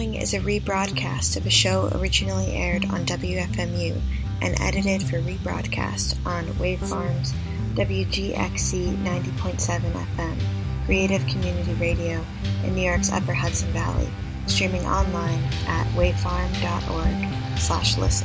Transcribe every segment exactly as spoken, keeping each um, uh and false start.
following is a rebroadcast of a show originally aired on W F M U and edited for rebroadcast on Wavefarm's W G X C ninety point seven F M, Creative Community Radio in New York's Upper Hudson Valley, streaming online at wavefarm.org slash listen.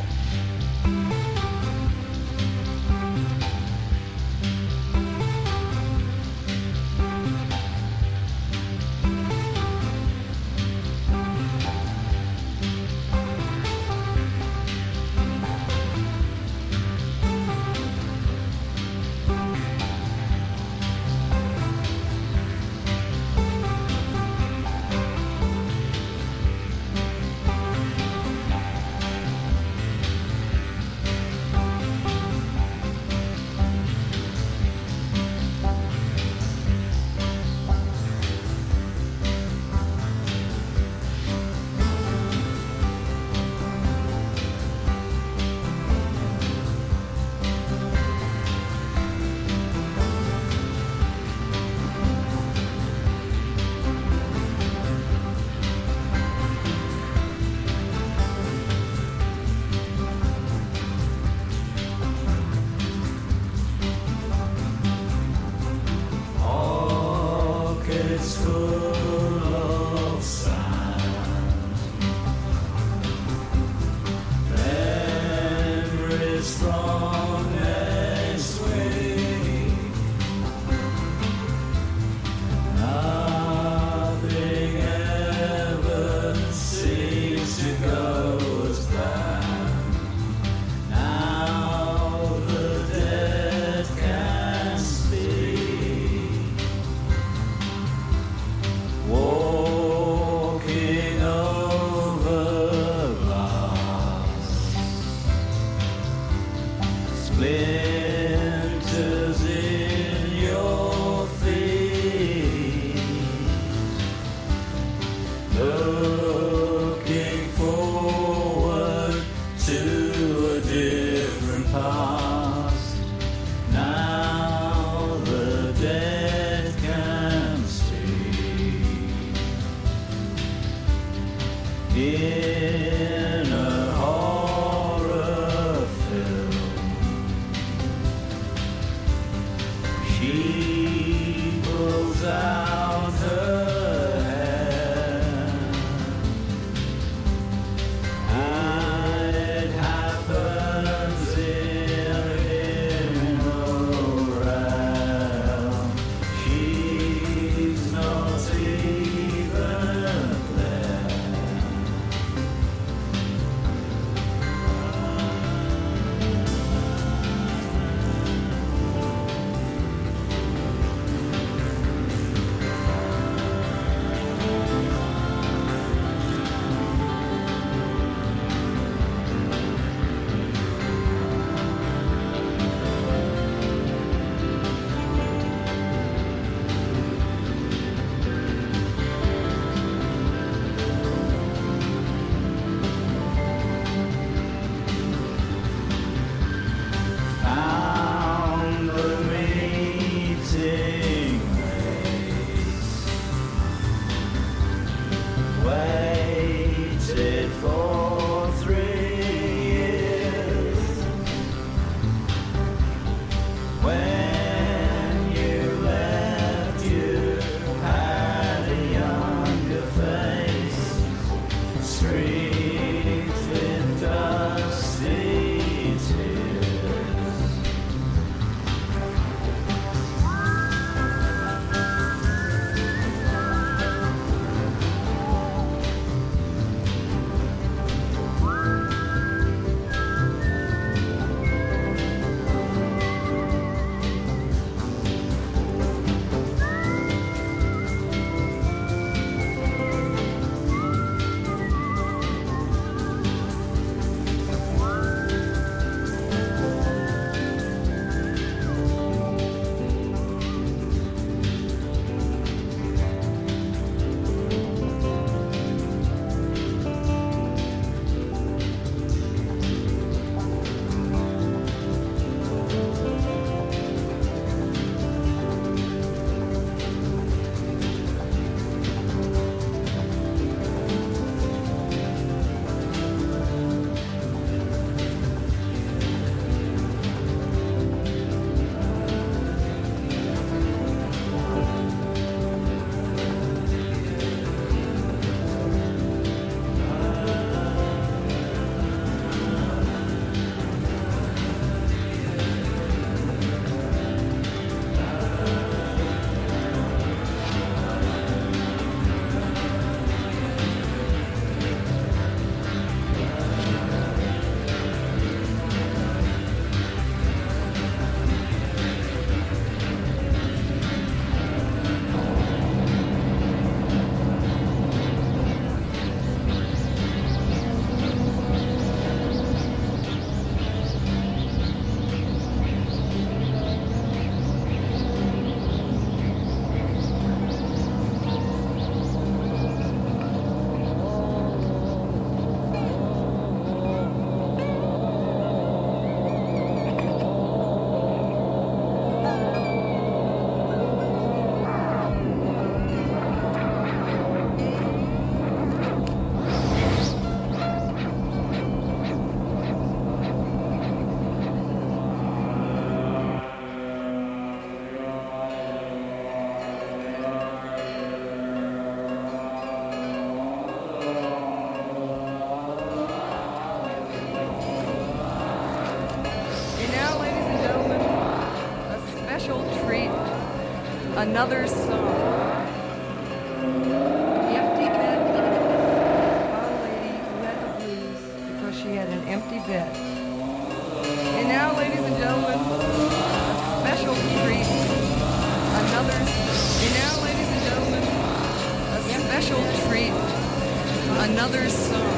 Another song. The empty bed found a lady who had the blues because she had an empty bed. And now, ladies and gentlemen, a special treat. Another. And now, ladies and gentlemen, a special treat. Another song.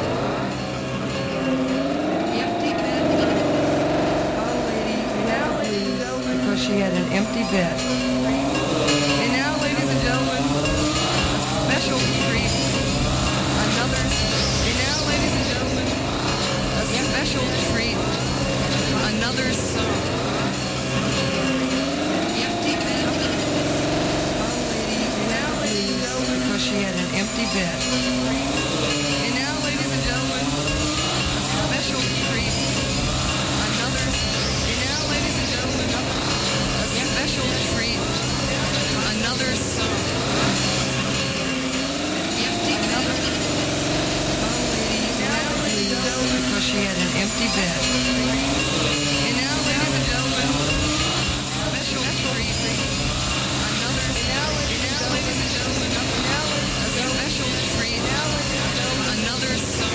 The empty bed found a lady who had the blues because she had an empty bed. And now, ladies and gentlemen, a special treat. Another. And now, ladies and gentlemen, a special treat. Another song. The empty bed. Found a lady who had the blues because she had an empty bed. And now, ladies and gentlemen, a special treat. Another. And now, ladies and gentlemen, a special treat. Another song. The empty another. Found a lady who had the blues because she had an empty bed. And now, ladies and gentlemen, a special treat. Another. And now, ladies and gentlemen, a special treat. Another song.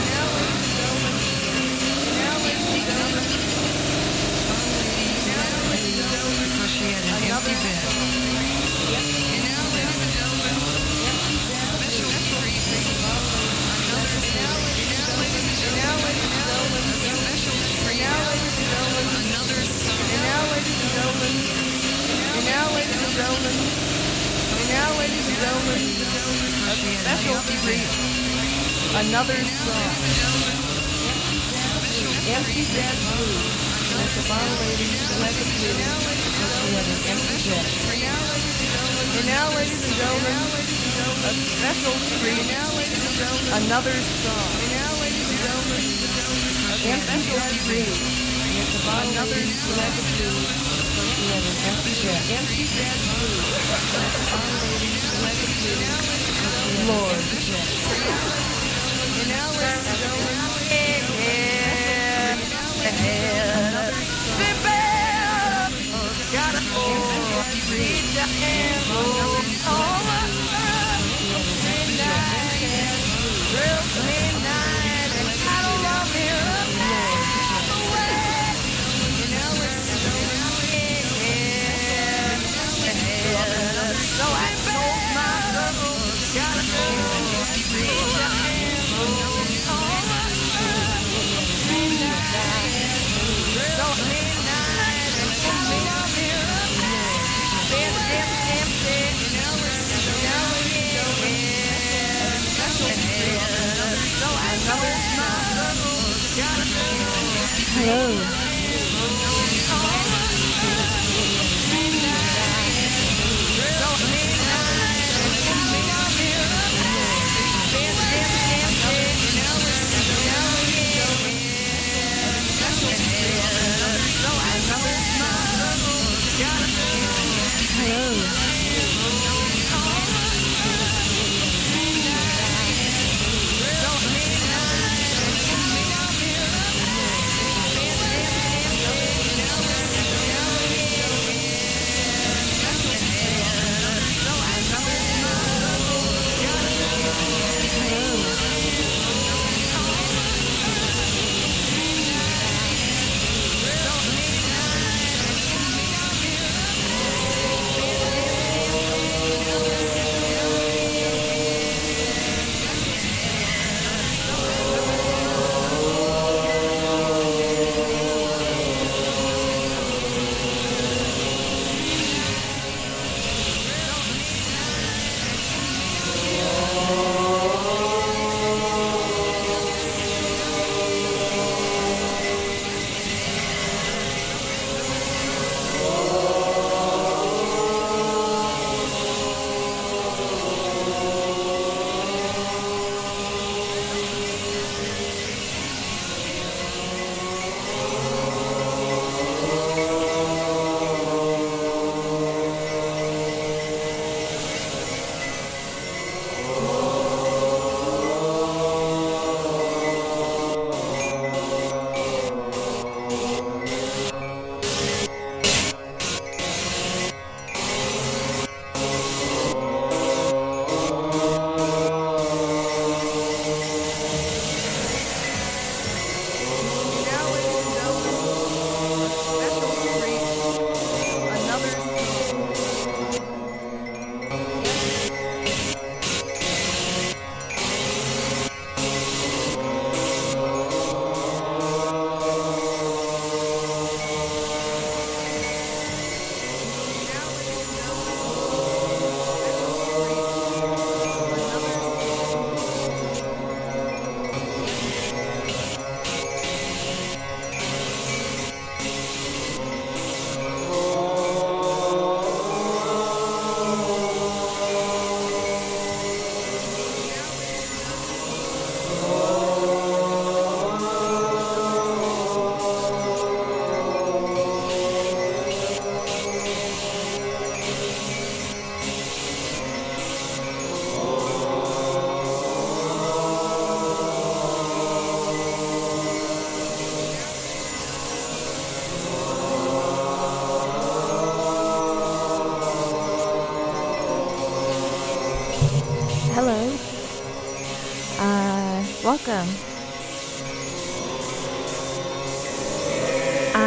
The empty another. Found a lady who had the blues because she had an empty bed. And now, ladies and gentlemen, special treat. Another. And now, ladies and gentlemen, a special treat. Another song. And now, ladies and gentlemen, and now, ladies and gentlemen, and now, ladies and gentlemen, a special treat. Another song. Empty bed blues. That's about a lady who had the blues because she had an empty bed. And now, ladies and gentlemen, a special treat. Another song. And now, ladies and gentlemen, a special treat. It's about another who had the blues because she had an empty bed. Empty bed blues. That's about a lady who had the blues because she had Lord. An empty bed. And now, ladies and gentlemen, another got a hold, read the hand, all midnight, real midnight, and I don't love you away. You know it's so I told my girl, got a hold, read the hand, all midnight, so midnight, and I don't love you. Hello. Hello.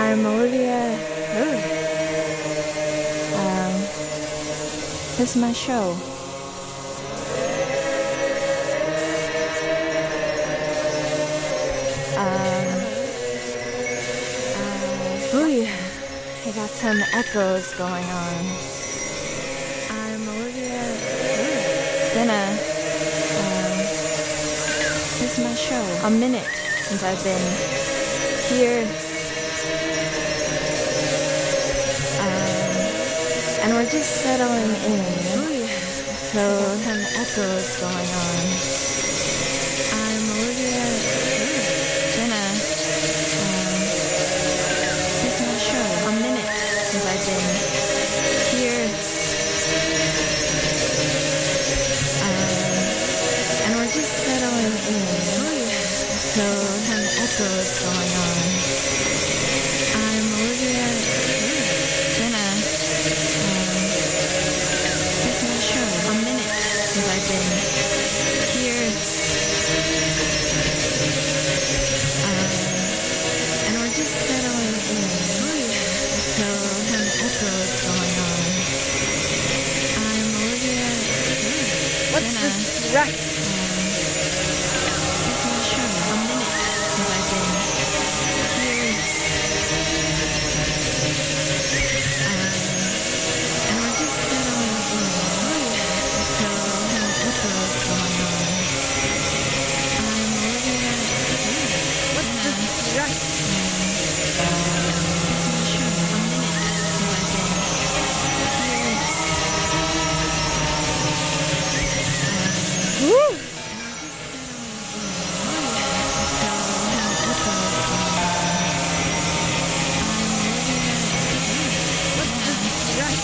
I'm Olivia. Ooh. Um, this is my show. Um, uh, ooh, I got some echoes going on. I'm Olivia. Ooh. It's been a, um, this is my show. A minute since I've been here. And we're just settling in, so some echoes going on. I'm Olivia. Jenna. Um, this is my show. A minute since I've been here. Um, and we're just settling in, so some echoes going on. I'm Olivia. Jenna. I've been here, um, and we're just settling in, so some echoes going on. I'm Olivia. What's Jenna. This wreck? Um, this is my show. A minute since I've been here, um, and we're just settling in, so echoes going on. I'm Olivia. What's this wreck? Um, this is my show. A minute since I've been here. Um, Woo! So echoes going on. I'm Olivia. What's this wreck?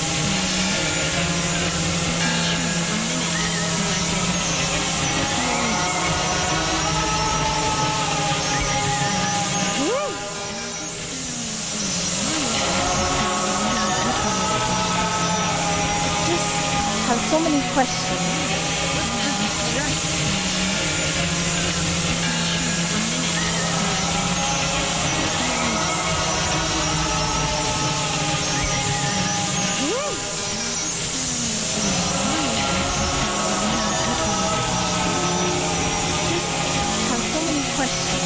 Have so many questions. Have so many questions.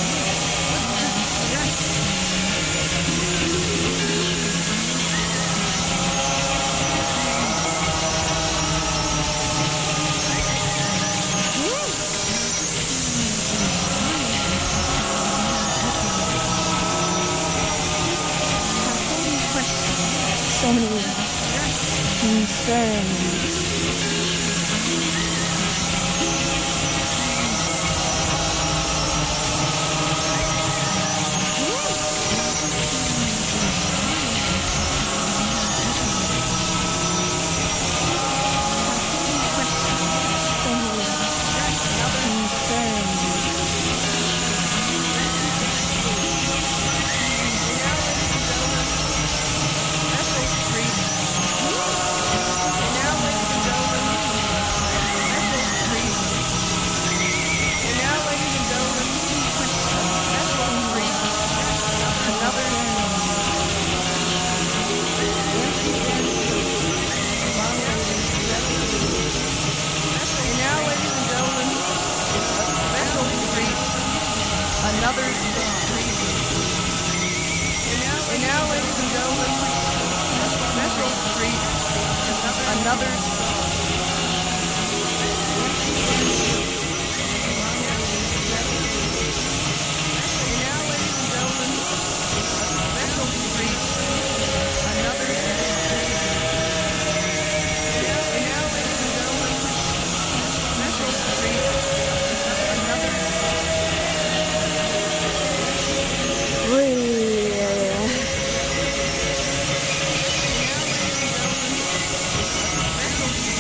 So many concerns. Another street. And now, ladies and gentlemen, special treat. Another. And now, ladies and gentlemen, special treat. Another. And now, ladies and gentlemen, special treat. Another. Special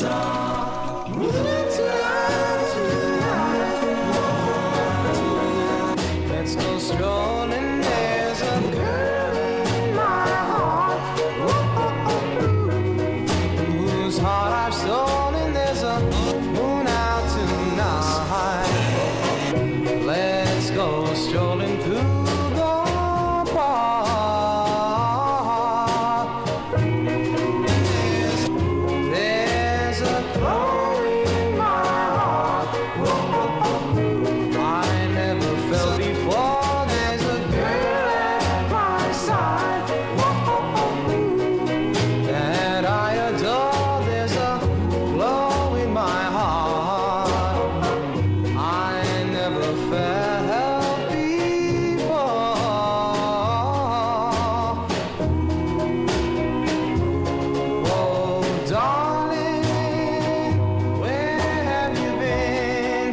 Let's go strolling, there's a girl in my heart, whose heart I've stolen. There's a moon out tonight. Let's go strolling through the park. There's, there's a glow in my heart I never felt before. There's a girl at my side that I adore. There's a glow in my heart I never felt before. Oh, darling, where have you been?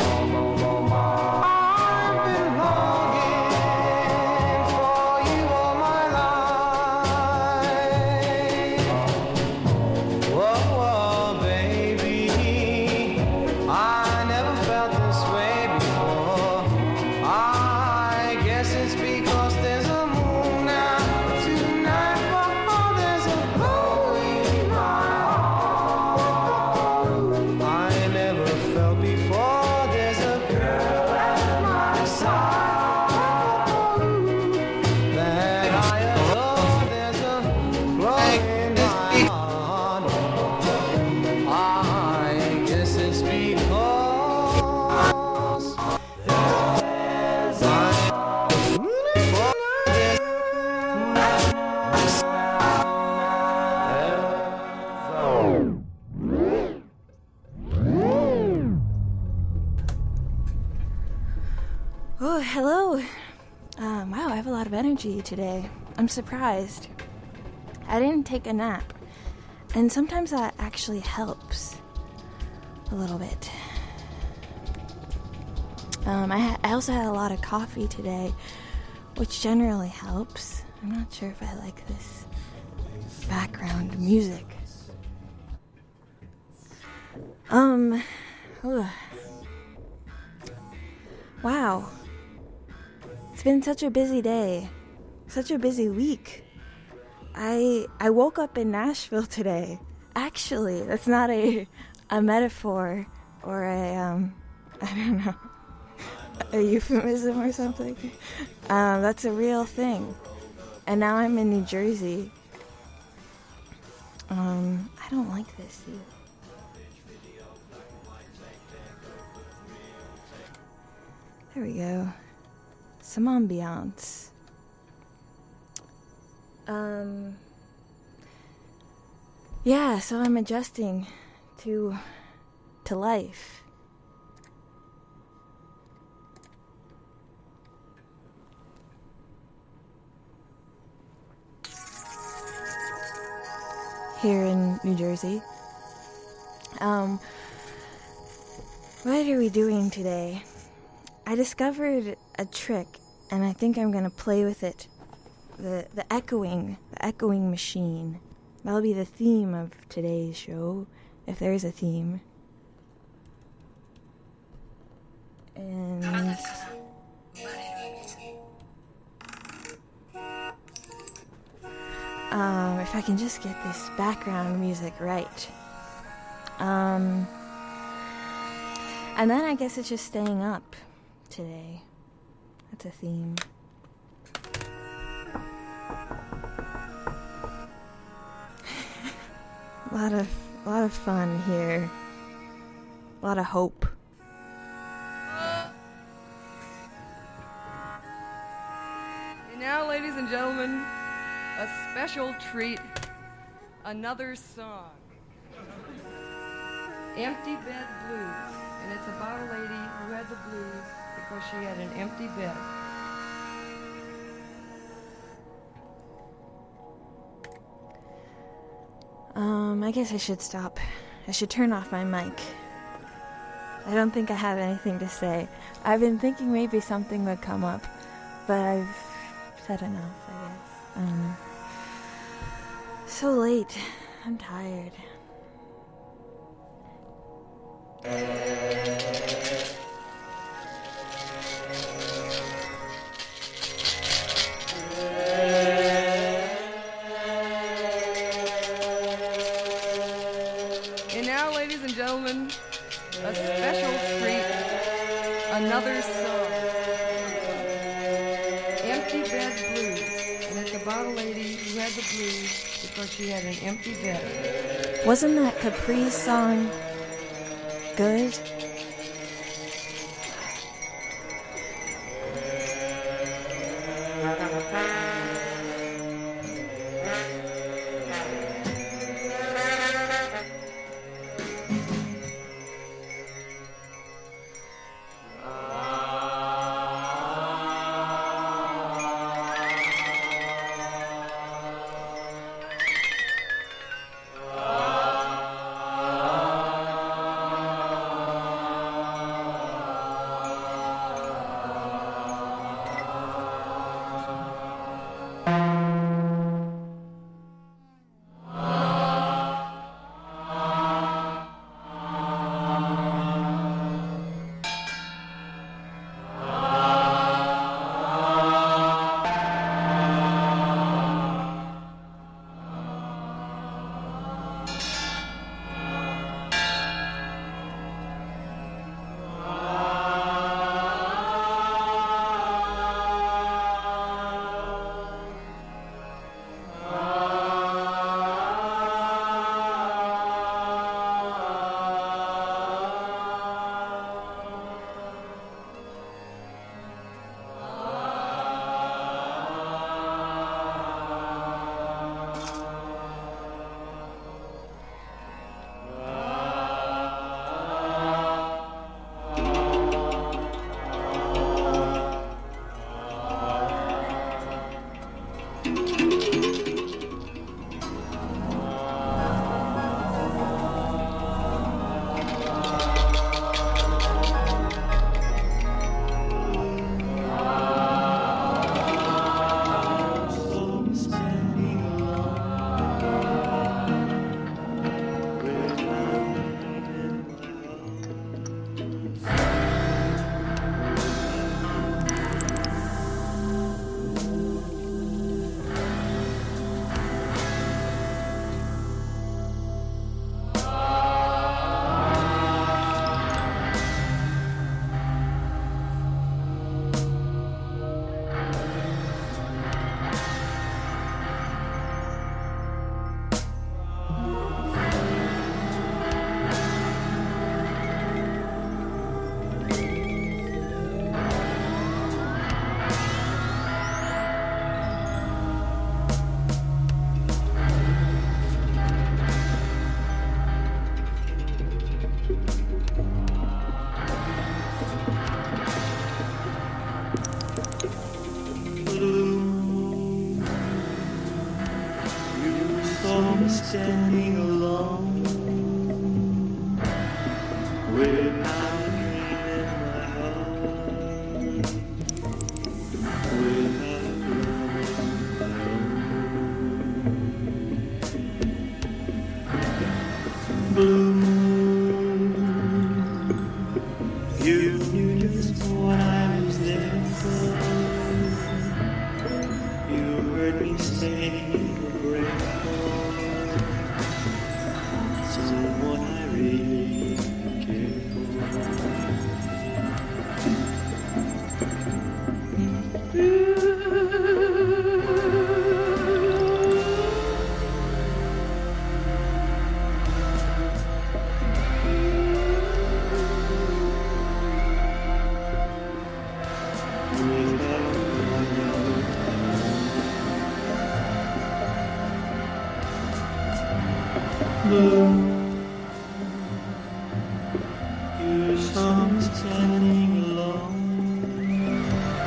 I've been longing for you all my life. Whoa, whoa, baby, I never felt this way before. I guess it's because there's a moon out tonight. Oh, there's a glow in my heart I never felt before. There's a girl at my side that I adore. There's a glow in my heart. I guess it's because there's a Oh, hello. Um, wow, I have a lot of energy today. I'm surprised. I didn't take a nap. And sometimes that actually helps a little bit. Um, I, ha- I also had a lot of coffee today, which generally helps. I'm not sure if I like this background music. Um, ugh. Wow. It's been such a busy day. Such a busy week. I I woke up in Nashville today. Actually, that's not a a metaphor or a um I don't know, a euphemism or something. Um, that's a real thing. And now I'm in New Jersey. Um, I don't like this either. There we go. Some ambiance. Um, yeah, so I'm adjusting to to life. Here in New Jersey. Um, what are we doing today? I discovered a trick, and I think I'm going to play with it. The the echoing, the echoing machine. That'll be the theme of today's show, if there is a theme. And um, if I can just get this background music right. Um, and then I guess it's just staying up today. That's a theme. A lot of, a lot of fun here. A lot of hope. And now, ladies and gentlemen, a special treat. Another song. Empty Bed Blues. And it's about a lady who had the blues because she had an empty bed. Um, I guess I should stop. I should turn off my mic. I don't think I have anything to say. I've been thinking maybe something would come up, but I've said enough, I guess. Um, so late. I'm tired. And now, ladies and gentlemen, a special treat, another song, Empty Bed Blues. And it's about a lady who had the blues because she had an empty bed. Wasn't that Capri's song good? Standing alone without a dream in my heart, without a love of my own. Blue moon, you knew just what I was there for. You heard me say a great call. Someone I really care Blue. You saw me standing alone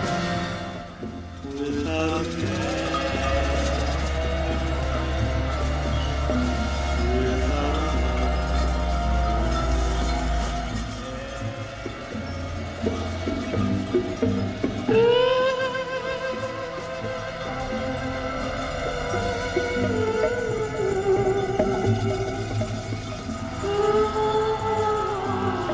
without a care, without a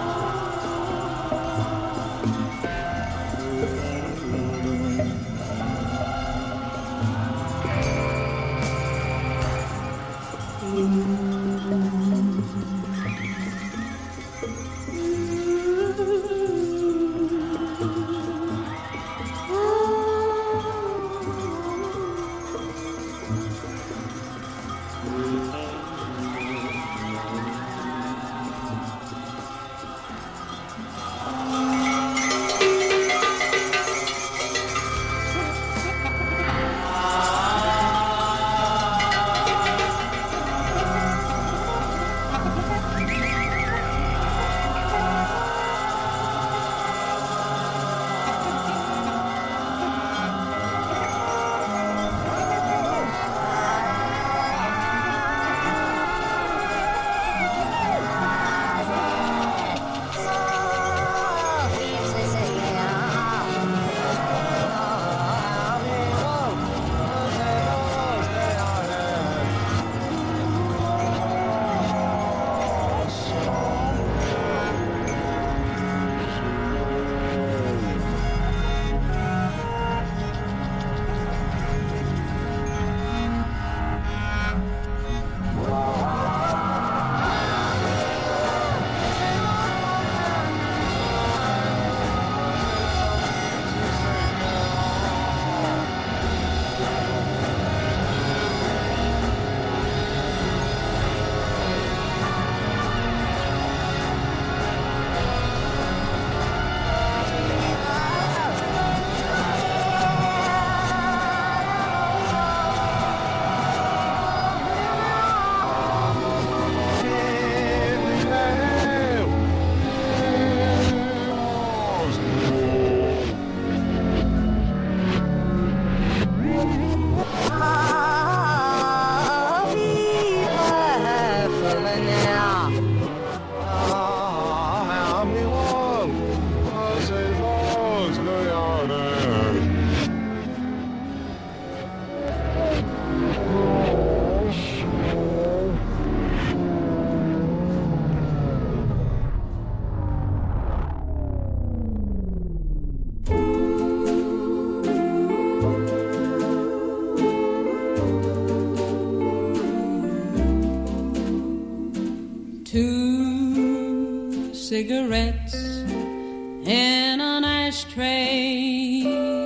cigarettes in an ashtray.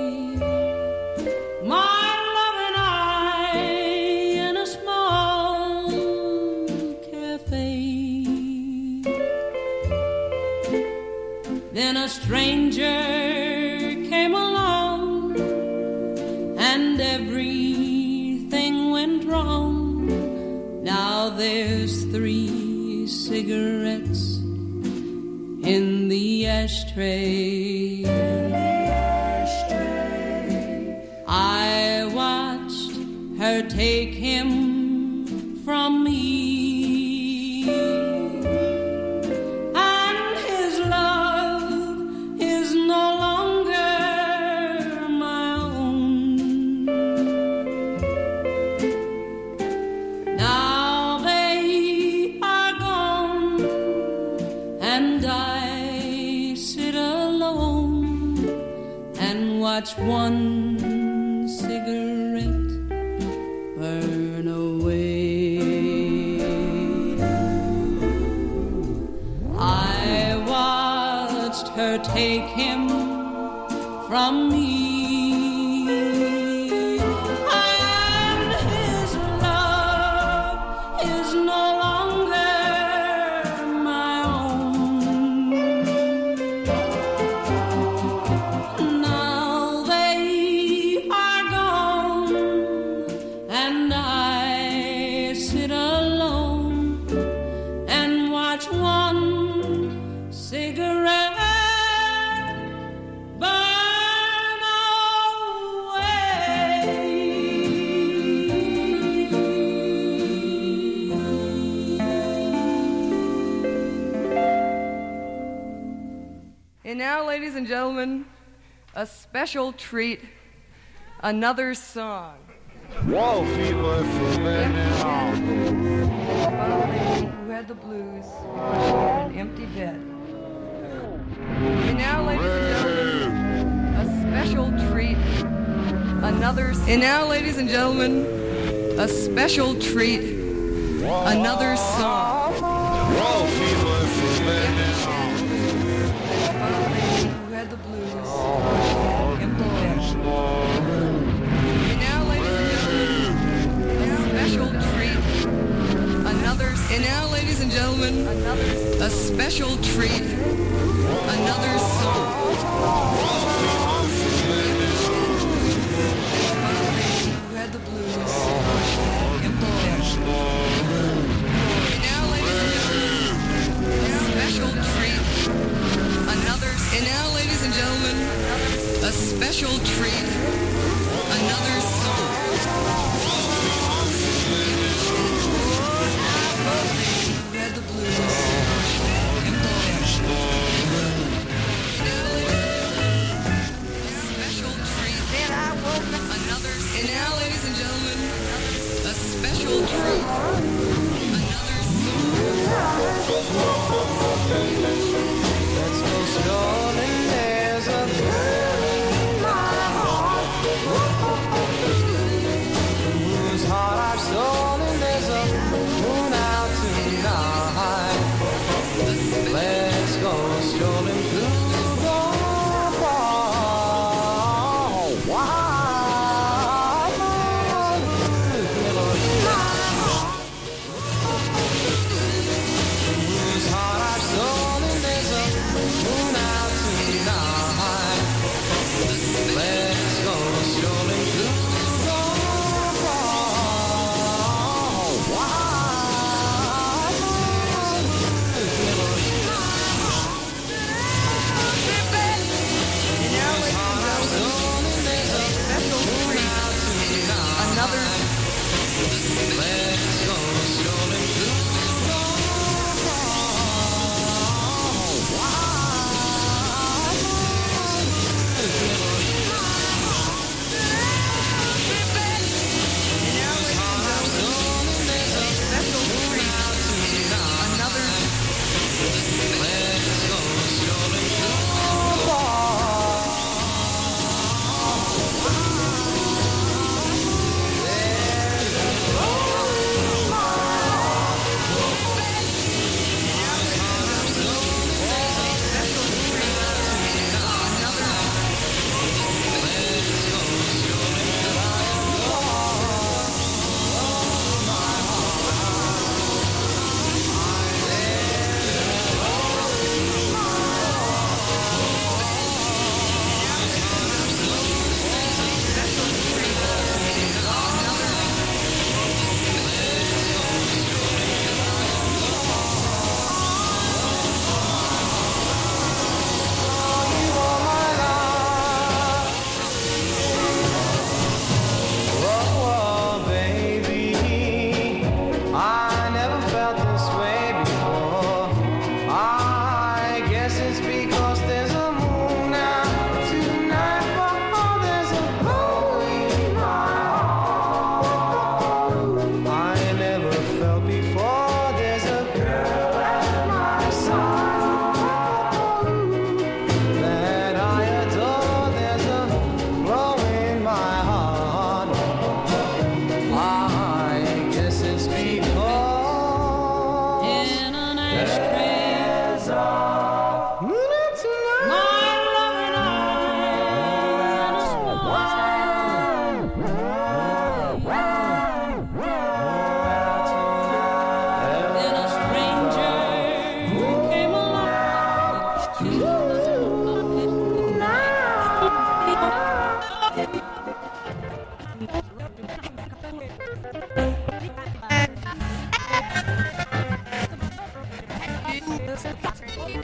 My love and I in a small cafe. Then a stranger came along and everything went wrong. Now there's three cigarettes in the ashtray. I watched her take him from me, and his love is no longer my own. Now they are gone, and I sit alone and watch one cigarette burn away. I watched her take him from me, and his love is no longer my own. Now they are gone, and I sit alone and watch one cigarette burn And now, ladies and gentlemen, a special treat, another song. Whoa, fever for now. About a lady who had the blues because she had an empty bed. And now, ladies and gentlemen, a special treat, another. And now, ladies and gentlemen, a special treat, another song. Whoa, fever for now. About a lady who had the blues because she had an empty bed. And now, ladies and gentlemen, a special treat, another. And now, ladies and gentlemen, another. A special treat, another song. Who had the blues because she had an empty bed. And now, ladies and gentlemen, a special treat, another. And now, ladies and gentlemen, a special treat, another song. Who had the blues because she had an empty bed. Now, a special treat, another. And now, ladies and gentlemen, a special treat, another song. Let's go strolling, there's a bird in my heart. Whose heart I've stolen, there's a moon out tonight. Let's go strolling through the wild. Whose heart I've stolen, there's a moon out tonight. Let's go strolling through the wild.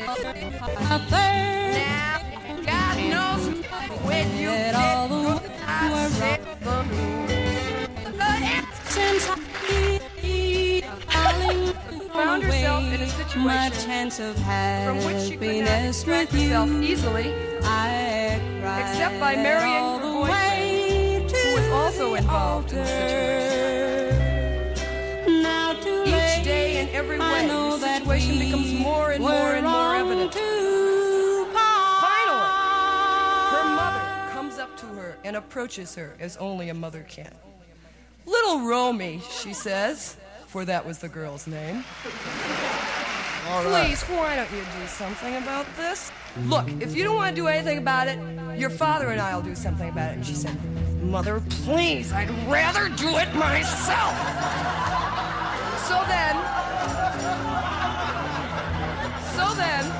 out there. Now, God knows when you Let did all the good, I world said the since I found herself in a my situation chance of from which she could not happiness extract with herself you. easily, I cried except by marrying all her the boyfriend, way to who was also involved in the situation. Now too each late, day in every I way, know the that situation we becomes more and more were and more wrong evident. to part. Finally, her mother comes up to her and approaches her as only a mother can. Little Romy, she says, for that was the girl's name. Please, why don't you do something about this? Look, if you don't want to do anything about it, your father and I will do something about it. And she said, Mother, please, I'd rather do it myself. So then, so then,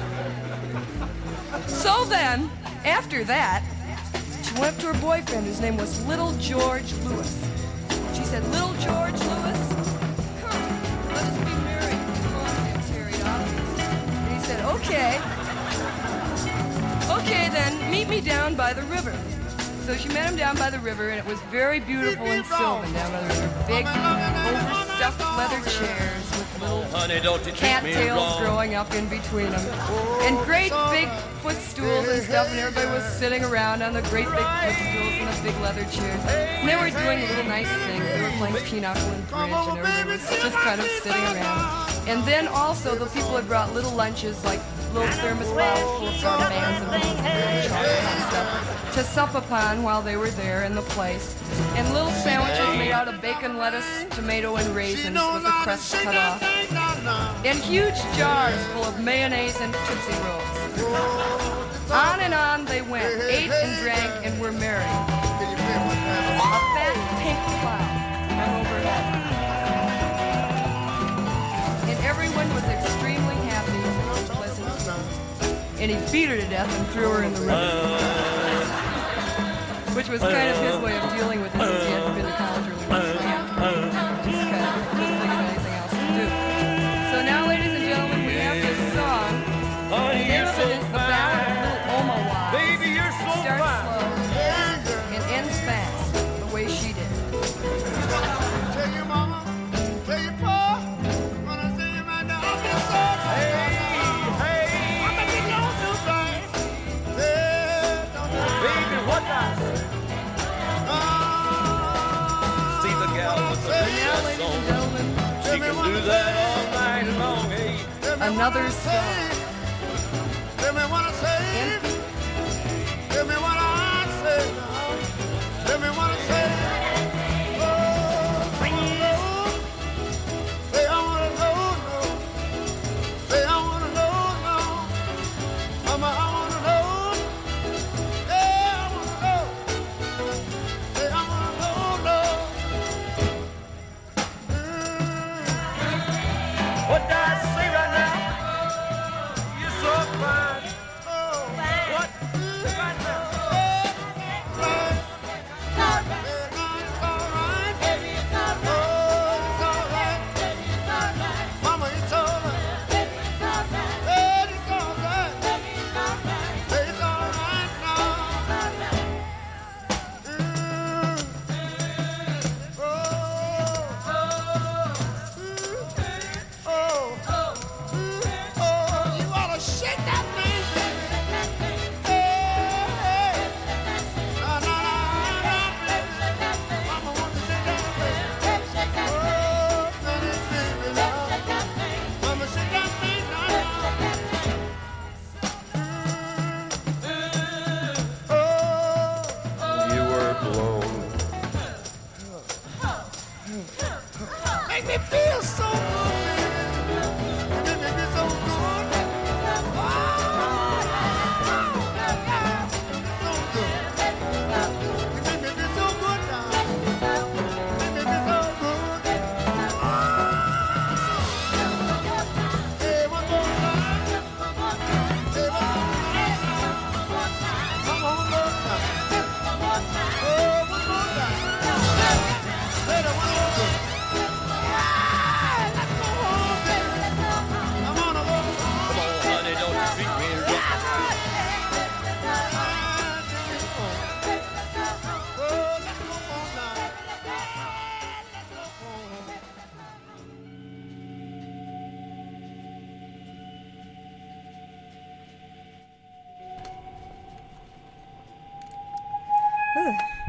so then, after that, she went up to her boyfriend, whose name was Little George Lewis. She said, Little George Lewis, come, let us be married. Carried off. And he said, okay. Okay, then, meet me down by the river. So she met him down by the river, and it was very beautiful and sylvan down by the river. Big, overstuffed leather chairs with little Honey, don't you treat me cattails wrong. growing up in between them. And great big footstools and stuff, and everybody was sitting around on the great big footstools and the big leather chairs. And they were doing little nice things. They were playing pinochle and bridge, and everybody was just kind of sitting around. And then also the people had brought little lunches, like little thermos bottles full of garbanzos and chocolate and stuff, to sup upon while they were there in the place. And little sandwiches made out of bacon, lettuce, tomato, and raisins with the crust cut off. And huge jars full of mayonnaise and Tootsie Rolls. On and on they went, ate and drank, and were merry. A fat pink cloud hung overhead. And everyone was extremely happy and pleasant. And he beat her to death and threw her in the river. Which was kind of his way of dealing with it, since he hadn't been to college or anything. Just kind of couldn't think of anything else to do. So now, ladies and gentlemen, we have this song. The name of it is The Ballad of Little Omaha. Baby, you're so It starts fine. slow and ends fast, the way she did. Tell your mama, tell your pa, when I see you right now, I'm just so Hey, hey, I'm a big long new thing. Yeah, don't you baby, what I say? See the gal with the Now, big ladies and song. gentlemen, She can do that all night long. Hey, another song. Tell me what I say. Tell me what I say now. Tell me what I say. Oh, I wanna know. Say I wanna know, no. Say I wanna know, no. Mama, I wanna know. Yeah, I wanna know. Say I wanna know, no. what did I say right now?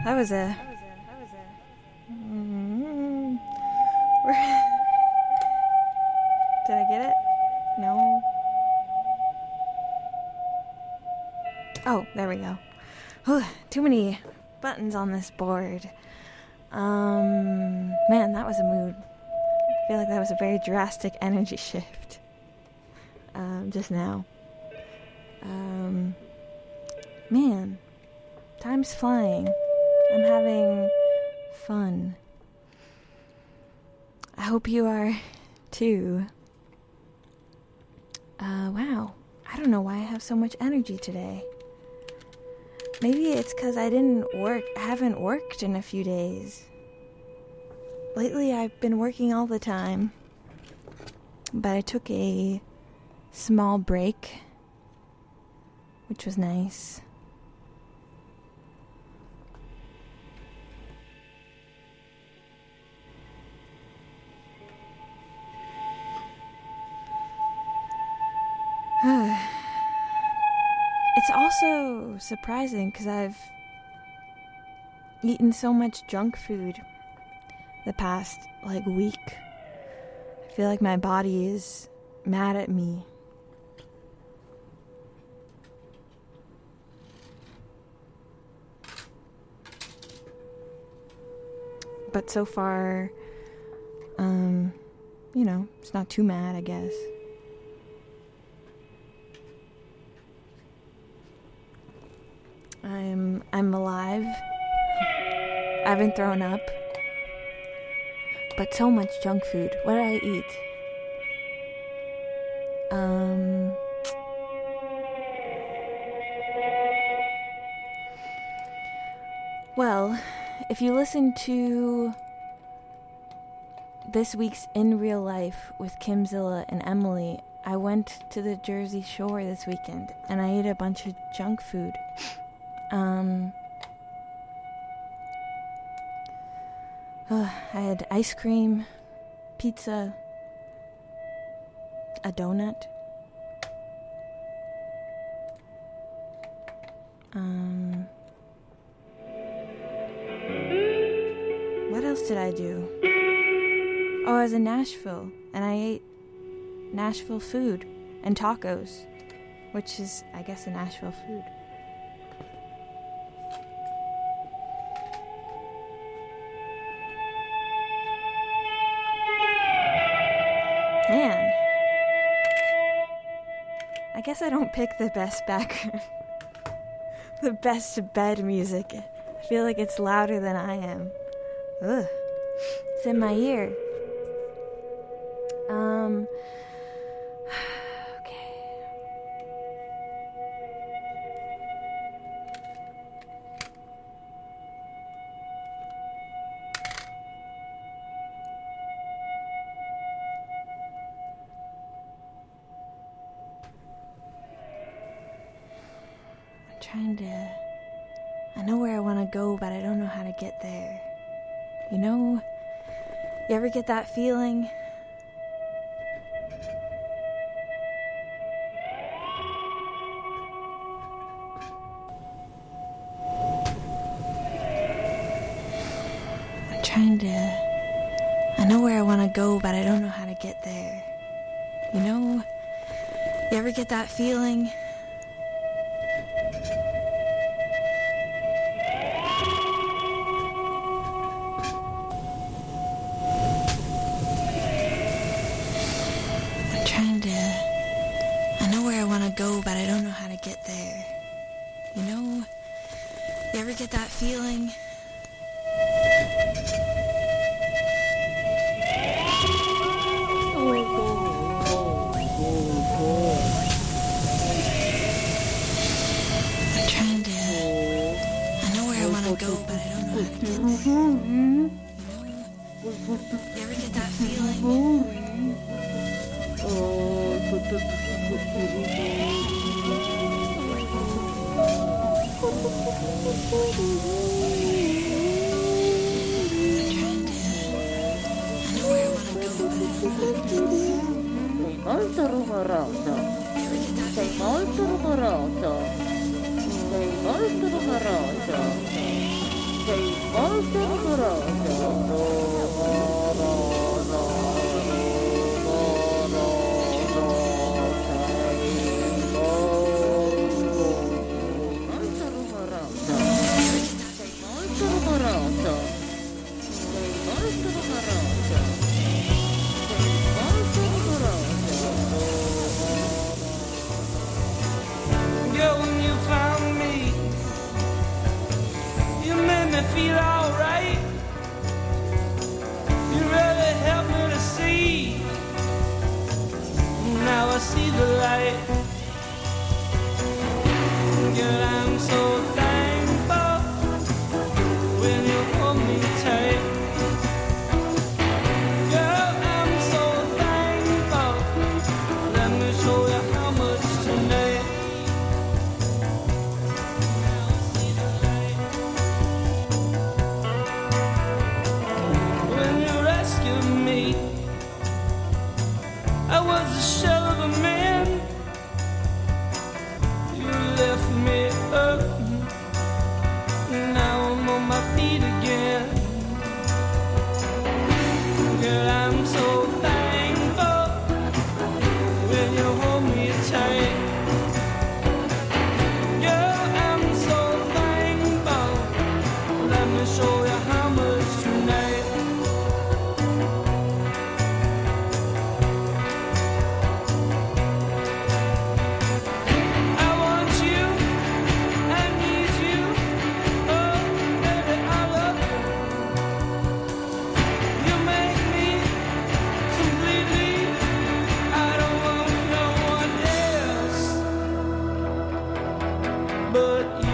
That was a. Mm, Did I get it? No. Oh, there we go. Whew, too many buttons on this board. Um, man, that was a mood. I feel like that was a very drastic energy shift. Um, just now. Um, man, time's flying. I'm having fun. I hope you are too. Uh, wow. I don't know why I have so much energy today. Maybe it's because I didn't work, I haven't worked in a few days. Lately I've been working all the time. But I took a small break, which was nice. It's also surprising because I've eaten so much junk food the past, like, week. I feel like my body is mad at me. But so far, um, you know, it's not too mad, I guess. I'm I'm alive. I haven't thrown up. But so much junk food. What did I eat? Um Well, if you listen to this week's In Real Life with Kimzilla and Emily, I went to the Jersey Shore this weekend and I ate a bunch of junk food. Um, uh, I had ice cream, pizza, a donut. Um, what else did I do? Oh, I was in Nashville, and I ate Nashville food and tacos, which is, I guess, a Nashville food. Man, I guess I don't pick the best background, the best bed music. I feel like it's louder than I am. Ugh, it's in my ear. Um, okay. I'm trying to, I know where I want to go, but I don't know how to get there. You know, you ever get that feeling? I'm trying to, I know where I want to go, but I don't know how to get there. You know, you ever get that feeling? Go, but I don't know how to get there. You know, you ever get that feeling? I'm trying to, I know where I want to go, but I don't know how to get there. You know, you ever get that feeling? Molto rumoroso, sei molto rumoroso, sei molto rumoroso. sei molto Girl, when you found me, you made me feel alright. You really helped me to see. Now I see the light. Girl, I'm so thankful when you hold me tight. Girl, I'm so thankful. Let me show you how much tonight. When you rescued me, I was a shell of a man. You left me up. Now I'm on my feet again. Girl, I'm so thankful when you hold me tight. Girl, I'm so thankful. Let me show you how much tonight. I want you, I need you, oh baby, I love you. You make me completely. I don't want no one else but you.